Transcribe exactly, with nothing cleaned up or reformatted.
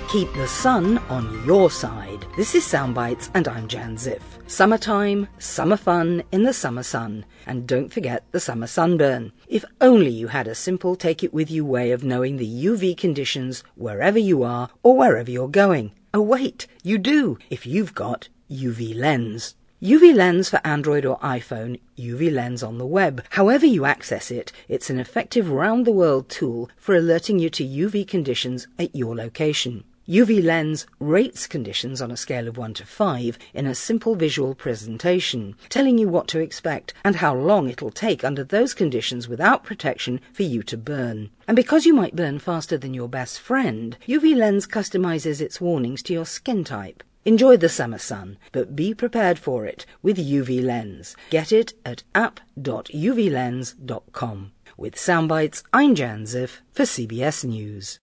Keep the sun on your side. This is Soundbites and I'm Jan Ziff. Summertime, summer fun in the summer sun. And don't forget the summer sunburn. If only you had a simple take-it-with-you way of knowing the U V conditions wherever you are or wherever you're going. Oh wait, you do if you've got U V Lens. U V Lens for Android or iPhone, U V Lens on the web. However you access it, it's an effective round-the-world tool for alerting you to U V conditions at your location. U V Lens rates conditions on a scale of one to five in a simple visual presentation, telling you what to expect and how long it'll take under those conditions without protection for you to burn. And because you might burn faster than your best friend, U V Lens customizes its warnings to your skin type. Enjoy the summer sun, but be prepared for it with U V Lens. Get it at app dot u v lens dot com. With Soundbites, I'm Jan Ziff for C B S News.